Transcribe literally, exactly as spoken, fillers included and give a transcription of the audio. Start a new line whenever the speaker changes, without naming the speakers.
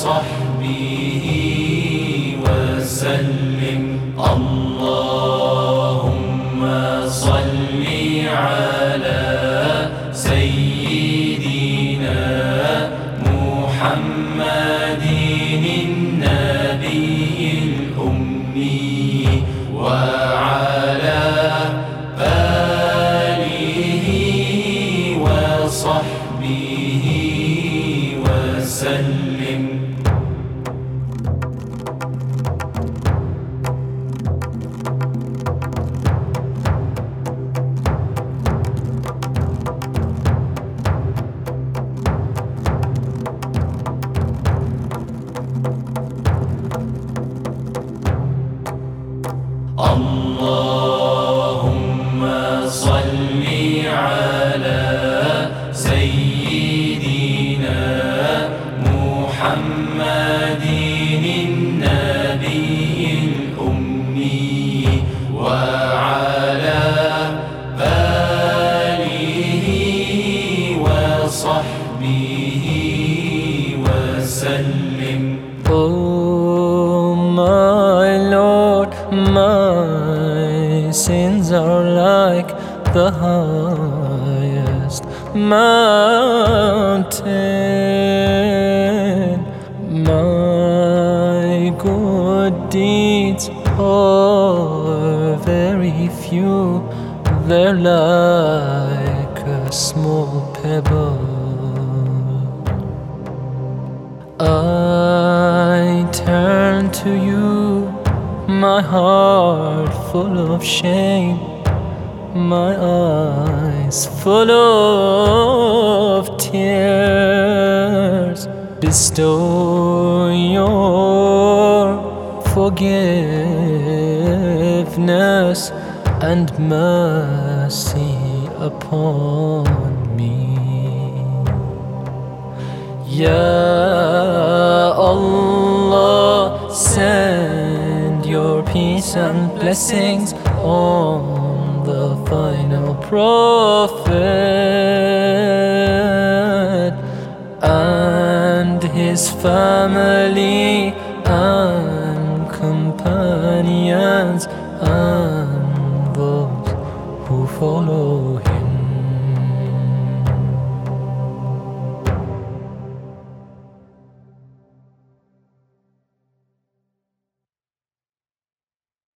وصحبه وسلم. اللهم صل على سيدنا محمد النبي الأمي وعلى آله وصحبه وسلم. اللهم صل على سيدنا محمد النبي الأمي وعلى آله وصحبه وسلم.
Oh my Lord, my sins are like the highest mountain. My good deeds are very few, they're like a small pebble. I turn to you, my heart full of shame, my eyes full of tears. Bestow your forgiveness and mercy upon me. Ya Allah, send your peace and blessings on the final prophet and his family and companions and